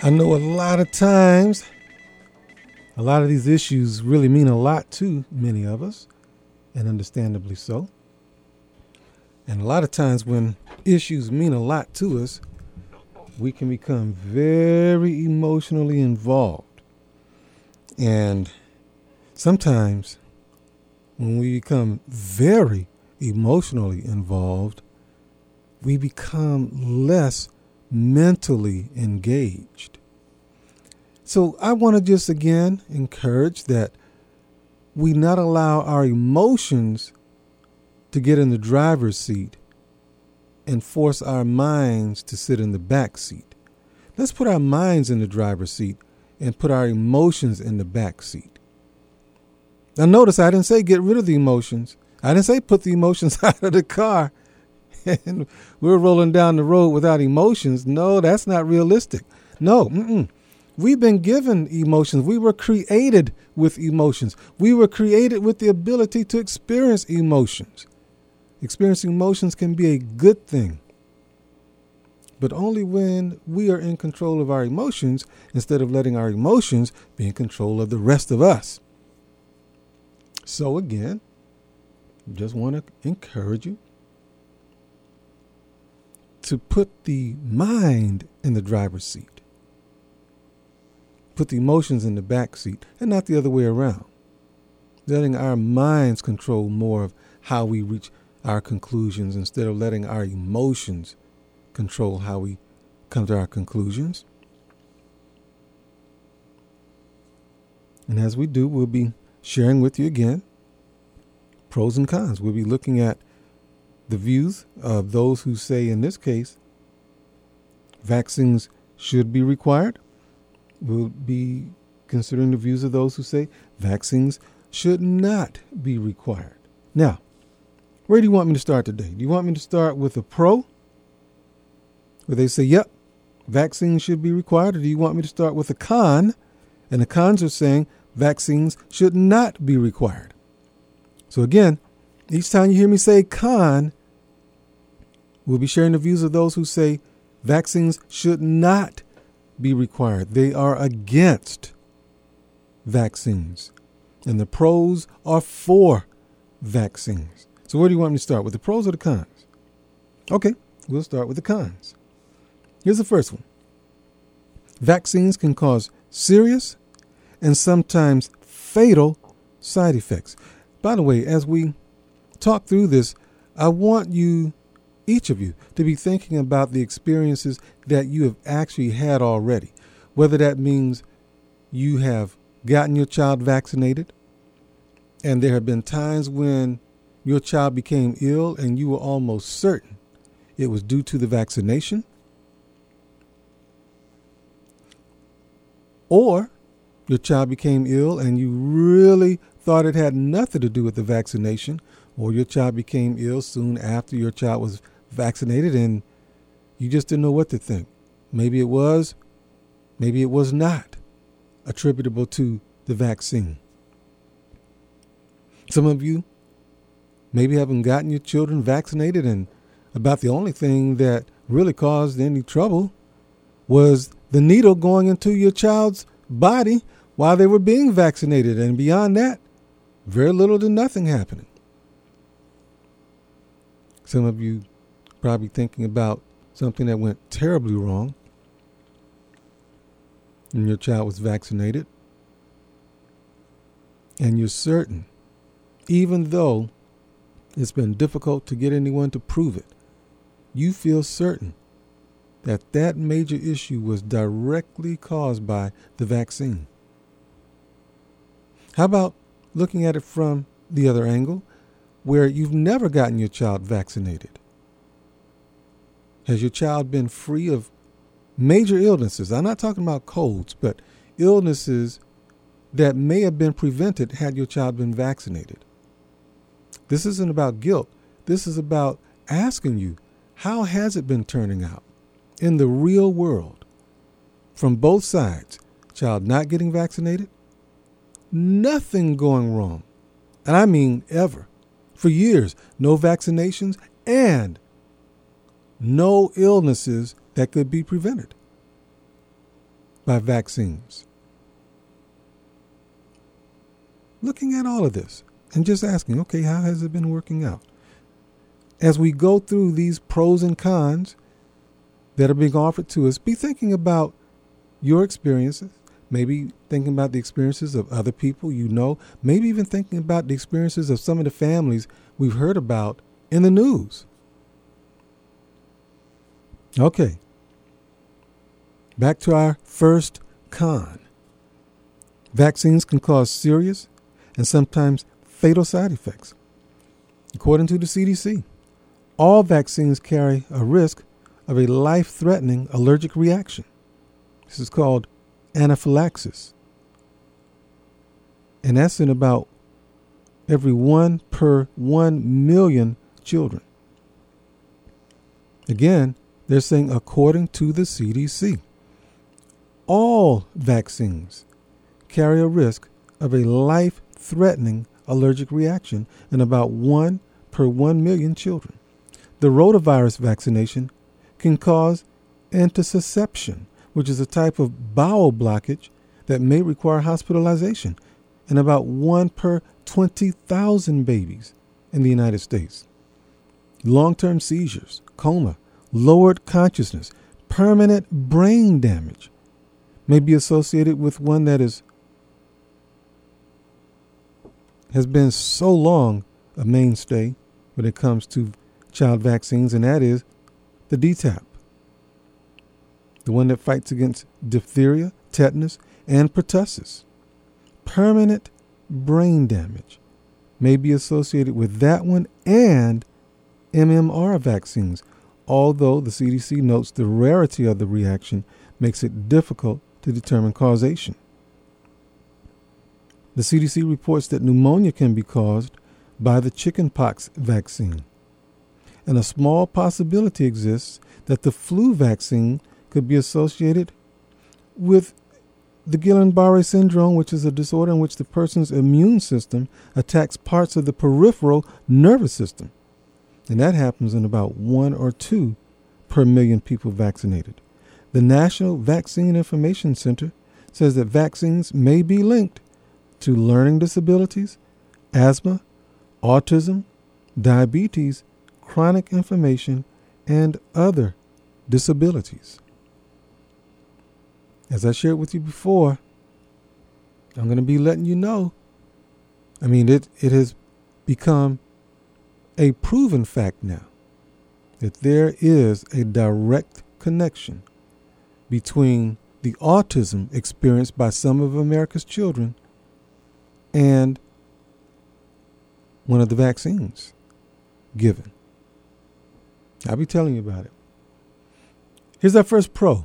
I know a lot of times, a lot of these issues really mean a lot to many of us, and understandably so. And a lot of times when issues mean a lot to us, we can become very emotionally involved. And sometimes when we become very emotionally involved, we become less mentally engaged. So I want to just again encourage that we not allow our emotions to get in the driver's seat and force our minds to sit in the back seat. Let's put our minds in the driver's seat and put our emotions in the back seat. Now notice I didn't say get rid of the emotions. I didn't say put the emotions out of the car and we're rolling down the road without emotions. No, that's not realistic. No, we've been given emotions. We were created with emotions. We were created with the ability to experience emotions. Experiencing emotions can be a good thing, but only when we are in control of our emotions instead of letting our emotions be in control of the rest of us. So again, just want to encourage you to put the mind in the driver's seat. Put the emotions in the back seat and not the other way around. Letting our minds control more of how we reach our conclusions instead of letting our emotions control how we come to our conclusions. And as we do, we'll be sharing with you again pros and cons. We'll be looking at the views of those who say, in this case, vaccines should be required. We'll be considering the views of those who say vaccines should not be required. Now, where do you want me to start today? Do you want me to start with a pro, where they say, yep, vaccines should be required? Or do you want me to start with a con, and the cons are saying vaccines should not be required? So again, each time you hear me say con, we'll be sharing the views of those who say vaccines should not be required. They are against vaccines. And the pros are for vaccines. So where do you want me to start? With the pros or the cons? Okay, we'll start with the cons. Here's the first one. Vaccines can cause serious and sometimes fatal side effects. By the way, as we talk through this, I want you, each of you, to be thinking about the experiences that you have actually had already. Whether that means you have gotten your child vaccinated, and there have been times when your child became ill and you were almost certain it was due to the vaccination, or your child became ill and you really thought it had nothing to do with the vaccination, or your child became ill soon after your child was vaccinated and you just didn't know what to think. Maybe it was not attributable to the vaccine. Some of you maybe haven't gotten your children vaccinated, and about the only thing that really caused any trouble was the needle going into your child's body while they were being vaccinated. And beyond that, very little to nothing happening. Some of you probably thinking about something that went terribly wrong and your child was vaccinated. And you're certain, even though it's been difficult to get anyone to prove it, you feel certain that that major issue was directly caused by the vaccine. How about looking at it from the other angle, where you've never gotten your child vaccinated? Has your child been free of major illnesses? I'm not talking about colds, but illnesses that may have been prevented had your child been vaccinated. This isn't about guilt. This is about asking you, how has it been turning out in the real world from both sides? Child not getting vaccinated, nothing going wrong. And I mean ever. For years, no vaccinations and no illnesses that could be prevented. by vaccines. Looking at all of this and just asking, okay, how has it been working out? As we go through these pros and cons that are being offered to us, be thinking about your experiences, maybe thinking about the experiences of other people you know, maybe even thinking about the experiences of some of the families we've heard about in the news. Okay, back to our first con. Vaccines can cause serious and sometimes fatal side effects. According to the CDC, all vaccines carry a risk of a life-threatening allergic reaction. This is called anaphylaxis. And that's in about every 1 per 1 million children. Again, they're saying according to the CDC, all vaccines carry a risk of a life-threatening allergic reaction in about 1 per 1 million children. The rotavirus vaccination can cause intussusception, which is a type of bowel blockage that may require hospitalization in about 1 per 20,000 babies in the United States. Long-term seizures, coma, lowered consciousness, permanent brain damage may be associated with one that has been so long a mainstay when it comes to child vaccines, and that is the DTaP, the one that fights against diphtheria, tetanus, and pertussis. Permanent brain damage may be associated with that one and MMR vaccines, although the CDC notes the rarity of the reaction makes it difficult to determine causation. The CDC reports that pneumonia can be caused by the chickenpox vaccine, and a small possibility exists that the flu vaccine could be associated with the Guillain-Barré syndrome, which is a disorder in which the person's immune system attacks parts of the peripheral nervous system. And that happens in about 1 or 2 per million people vaccinated. The National Vaccine Information Center says that vaccines may be linked to learning disabilities, asthma, autism, diabetes, chronic inflammation, and other disabilities. As I shared with you before, I'm going to be letting you know. It has become a proven fact now that there is a direct connection between the autism experienced by some of America's children and one of the vaccines given. I'll be telling you about it. Here's our first pro.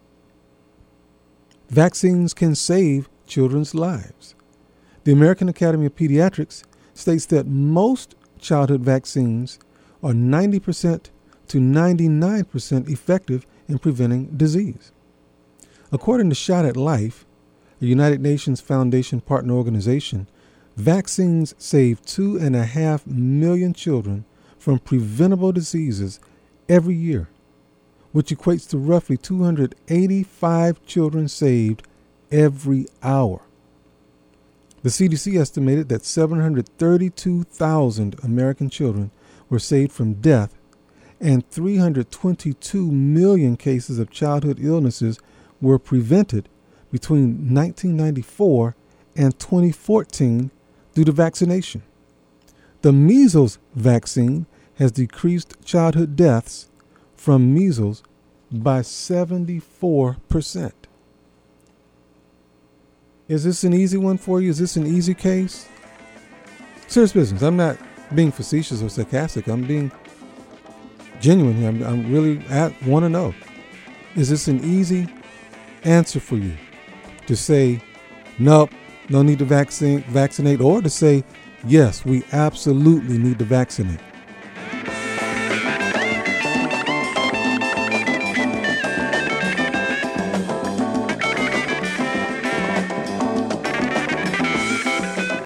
Vaccines can save children's lives. The American Academy of Pediatrics states that most childhood vaccines are 90% to 99% effective in preventing disease. According to Shot at Life, a United Nations Foundation partner organization, vaccines save 2.5 million children from preventable diseases every year, which equates to roughly 285 children saved every hour. The CDC estimated that 732,000 American children were saved from death, and 322 million cases of childhood illnesses were prevented between 1994 and 2014 due to vaccination. The measles vaccine has decreased childhood deaths from measles by 74%. Is this an easy one for you? Is this an easy case? Serious business. I'm not being facetious or sarcastic. I'm being genuine here. I'm really want to know. Is this an easy answer for you to say, nope, no need to vaccinate, or to say, yes, we absolutely need to vaccinate?